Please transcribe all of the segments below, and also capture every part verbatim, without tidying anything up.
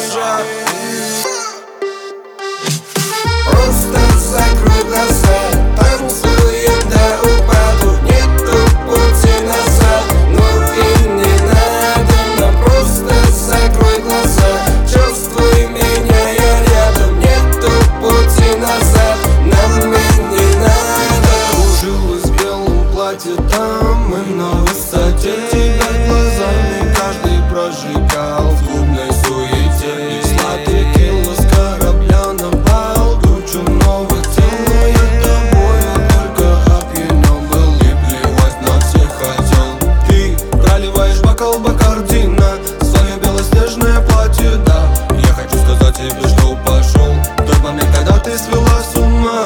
душа. Просто закрой глаза, танцуем до упаду. Нету пути назад, ну и не надо. Нам просто закрой глаза, чувствуй меня, я рядом. Нету пути назад, нам и не надо. Кружилась в белом платье, там мы на высоте. Тебя глазами каждый прожигал в клубной суете. Несла текила с корабля на бал, тучу новых тел. Но я тобою только опьянен был и плевать на всех хотел. Ты проливаешь бокал Бакардина, свое белоснежное платье, да. Я хочу сказать тебе, что пошел тот момент, когда ты свела с ума.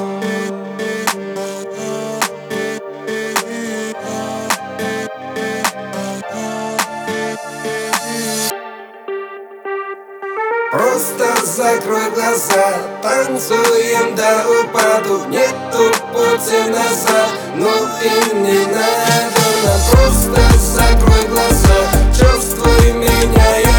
Просто закрой глаза, танцуем до упаду. Нету пути назад, ну и не надо. Нам просто закрой глаза, чувствуй меня, я